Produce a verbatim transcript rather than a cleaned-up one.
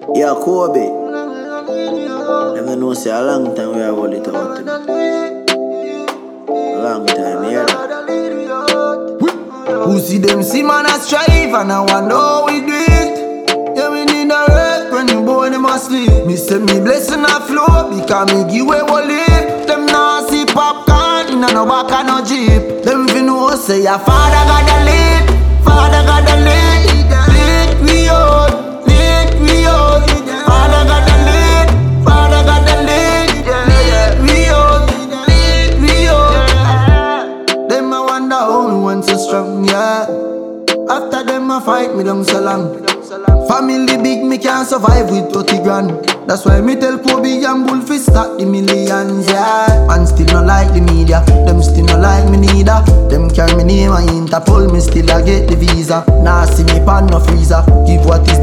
Yeah, Kobe. Let me know say a long time we have hold it out to me. A long time, you hear that? Who see them see man a strive and I wonder how we do it. Yeah, we need a rest when you boy them asleep. Me say me blessing a flow because me give away all it. Them nah see popcorn in a no back and no jeep. Them fi know say your father got the lead, father got the lead. Lead we out, lead we out. Father got the lead, father got the lead. Lead we out, lead we out. Them I wonder how me went so strong, yeah. After them I fight me down so long. Family big, me can't survive with thirty grand. That's why me tell Kobe and Bullfish start the millions, yeah. Man still not like the media, them still not like me neither. Them carry me name and Interpol, me still a get the visa. Nah see me pan no freezer, give what is